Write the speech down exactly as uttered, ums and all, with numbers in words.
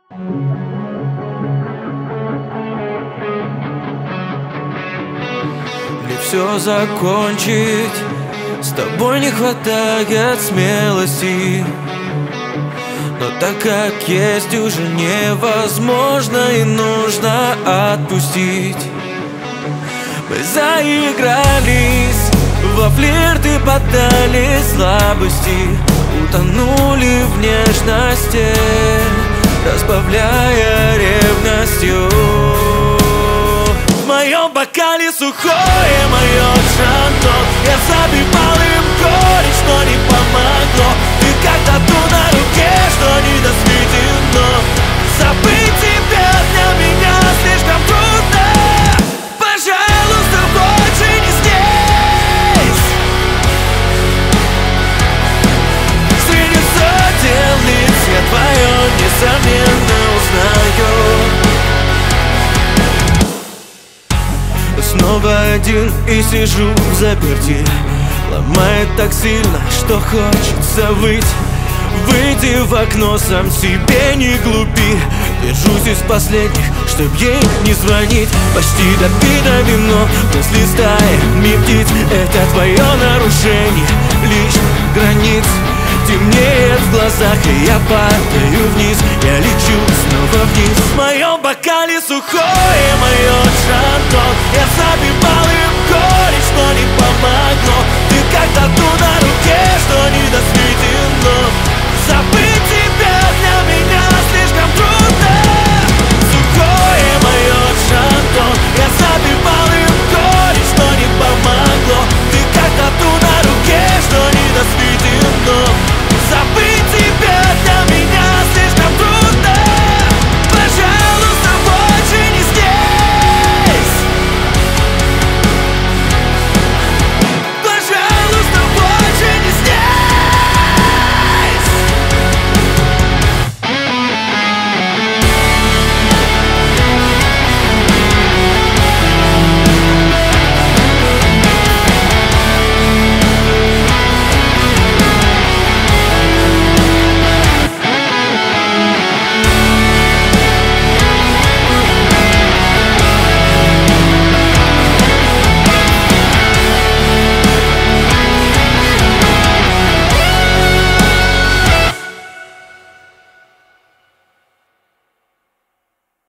Мне все закончить, с тобой не хватает смелости. Но так как есть уже невозможно и нужно отпустить. Мы заигрались, во флирты поддались слабости, утонули в нежности, разбавляя ревностью. В моем бокале сухое мое шанто, я забивал им горечь, но не помогло. Ты как тату на руке, что не досветено. Забыть тебя для меня слишком трудно. Пожалуйста, больше не здесь. Среди сотен лиц я твое несомненно узнаю. Снова один и сижу в заперти. Ломает так сильно, что хочется выть. Выйди в окно, сам себе не глупи. Держусь из последних, чтоб ей не звонить. Почти допито вино, мысли стаями птиц. Это твое нарушение лишних границ. Темнеет в глазах, и я падаю вниз.